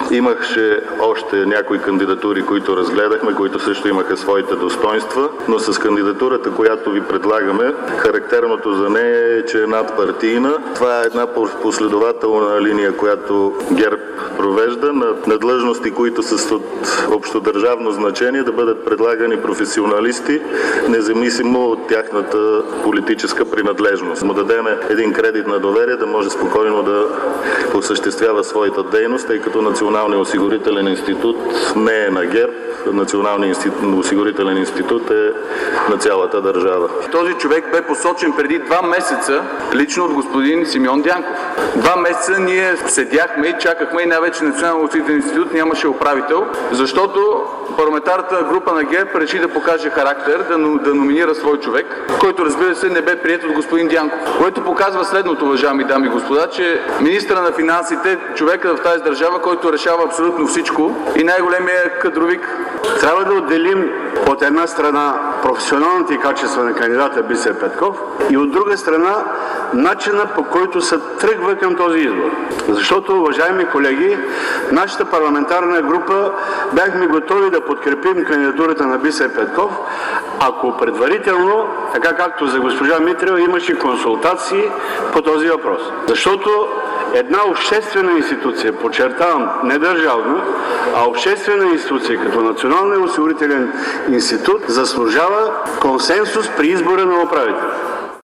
Имаше още някои кандидатури, които разгледахме, които също имаха своите достоинства, но с кандидатурата, която ви предлагаме, характерното за нея е, че е надпартийна. Това е една последователна линия, която ГЕРБ провежда на длъжности, които са от общодържавно значение, да бъдат предлагани професионалисти, независимо от тяхната политическа принадлежност. Му дадем един кредит на доверие, да може спокойно да осъществява своята дейност, тъй като Националният осигурителен институт не е на ГЕРБ, Националният осигурителен институт е на цялата държава. Този човек бе посочен преди 2 месеца лично от господин Симеон Дянков. 2 месеца ние седяхме и чакахме и най-вече Националният осигурителен институт нямаше управител, защото парламентарната група на ГЕРБ реши да покаже характер, да номинира свой човек, който, разбира се, не бе приет от господин Дянков. Което показва следното, уважаеми дами и господа, че министъра на финансите, човекът в тази държава, който решава абсолютно всичко и най-големия кадровик. Трябва да отделим от една страна професионалните качества на кандидата Бисер Петков и от друга страна начина, по който се тръгва към този избор. Защото, уважаеми колеги, нашата парламентарна група бяхме готови да подкрепим кандидатурата на Бисер Петков, ако предварително, така както за госпожа Митрева, имаше консултации по този въпрос. Защото една обществена институция, подчертавам, не държавна, а обществена институция като Националния осигурителен институт заслужава консенсус при избора на управител.